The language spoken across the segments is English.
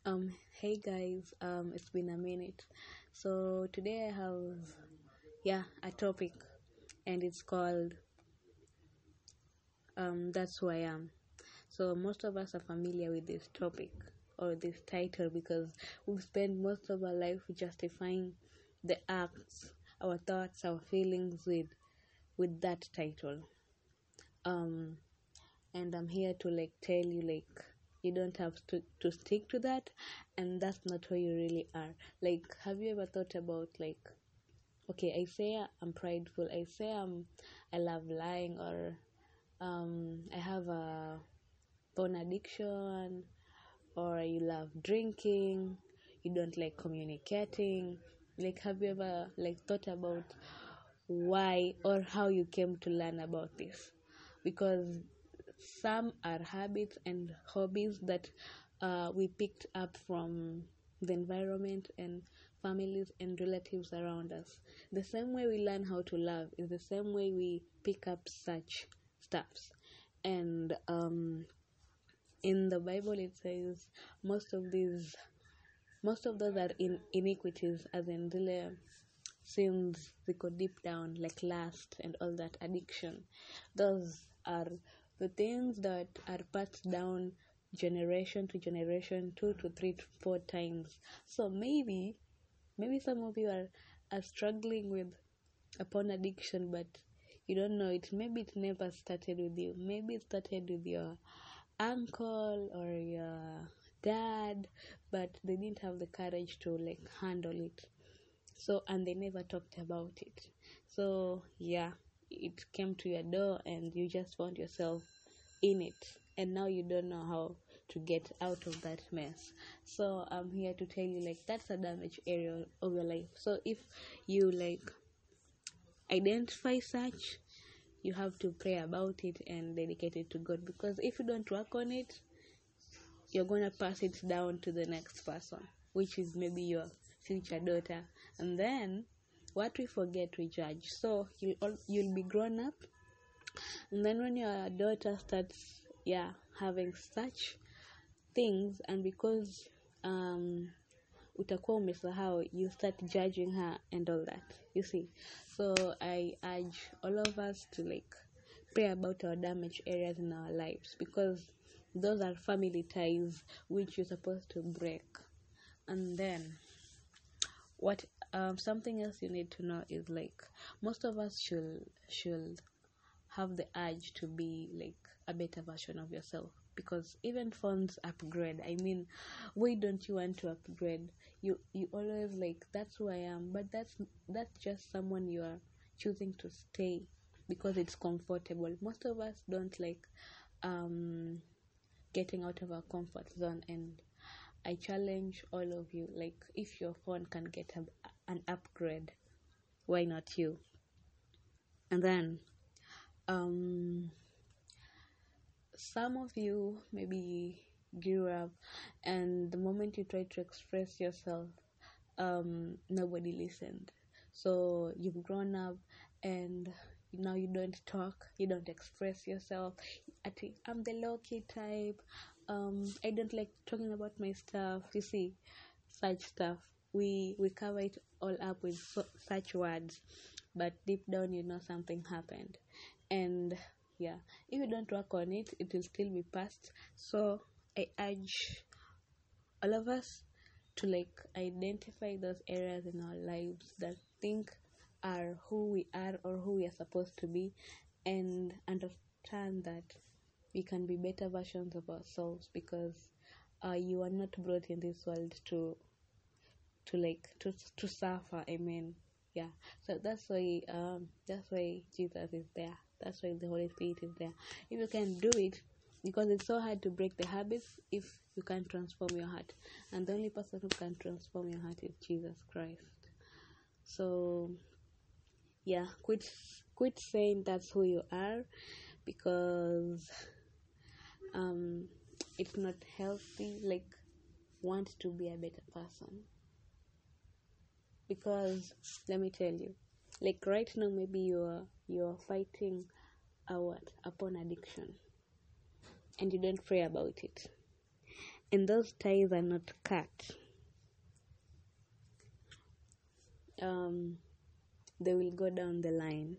Hey guys, it's been a minute. So today I have, a topic, and it's called That's Who I Am. So most of us are familiar with this topic or this title because we've spent most of our life justifying the acts, our thoughts, our feelings with that title. Um, and I'm here to tell you you don't have to stick to that, and that's not who you really are. Have you ever thought about okay, I say I'm prideful, I love lying, or I have a porn addiction, or you love drinking, you don't like communicating. Have you ever thought about why or how you came to learn about this? Because some are habits and hobbies that we picked up from the environment and families and relatives around us. The same way we learn how to love is the same way we pick up such stuffs. And in the Bible it says most of those are iniquities, as in the sins they go deep down, like lust and all that, addiction. Those are the things that are passed down generation to generation, 2 to 3 to 4 times. So maybe some of you are struggling with a porn addiction, but you don't know it. Maybe it never started with you. Maybe it started with your uncle or your dad, but they didn't have the courage to handle it. So, and they never talked about it. So it came to your door and you just found yourself in it, and now you don't know how to get out of that mess. So I'm here to tell you that's a damaged area of your life. So if you identify such, you have to pray about it and dedicate it to God, because if you don't work on it, you're going to pass it down to the next person, which is maybe your future daughter. And then what we forget, we judge. So you'll be grown up, and then when your daughter starts having such things, and because utakuwa umesahau, you start judging her and all that, you see. So I urge all of us to pray about our damaged areas in our lives, because those are family ties which you're supposed to break. And then what something else you need to know is most of us should have the urge to be a better version of yourself, because even phones upgrade. I mean, why don't you want to upgrade? You always that's who I am, but that's just someone you are choosing to stay because it's comfortable. Most of us don't getting out of our comfort zone, and I challenge all of you, if your phone can get an upgrade, why not you? And then some of you maybe grew up, and the moment you try to express yourself, nobody listened. So you've grown up, and now you don't talk, you don't express yourself. I'm the low-key type. I don't like talking about my stuff. You see, such stuff. We cover it all up with such words, but deep down something happened. And if you don't work on it, it will still be past. So I urge all of us to identify those areas in our lives that think are who we are or who we are supposed to be, and understand that we can be better versions of ourselves, because you are not brought in this world to suffer. Amen. So that's why Jesus is there. That's why the Holy Spirit is there. If you can do it, because it's so hard to break the habits if you can't transform your heart, and the only person who can transform your heart is Jesus Christ. So quit saying that's who you are, because it's not healthy. Want to be a better person, because let me tell you, right now maybe you're fighting a porn addiction, and you don't pray about it. and those ties are not cut, they will go down the line.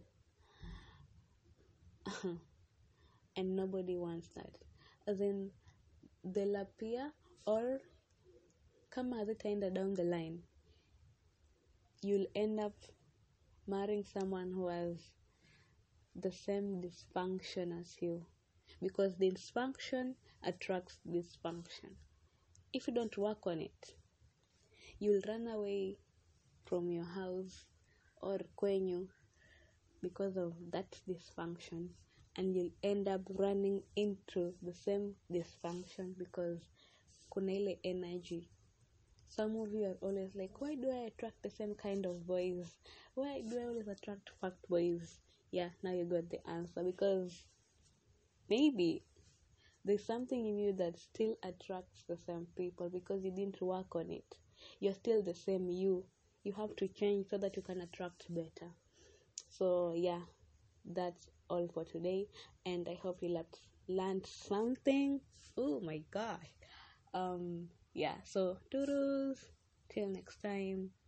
And nobody wants that. As in, they'll appear, or kama hazitaenda down the line, you'll end up marrying someone who has the same dysfunction as you, because the dysfunction attracts dysfunction. If you don't work on it, you'll run away from your house or kwenyu because of that dysfunction, and you'll end up running into the same dysfunction because kuna ile energy. Some of you are always like, why do I attract the same kind of boys? Why do I always attract fucked boys? Yeah, now you got the answer, because maybe there's something in you that still attracts the same people because you didn't work on it. You're still the same you. You have to change so that you can attract better. So yeah, that's all for today, and I hope you learned something. Oh my god. Yeah, so toodles, till next time.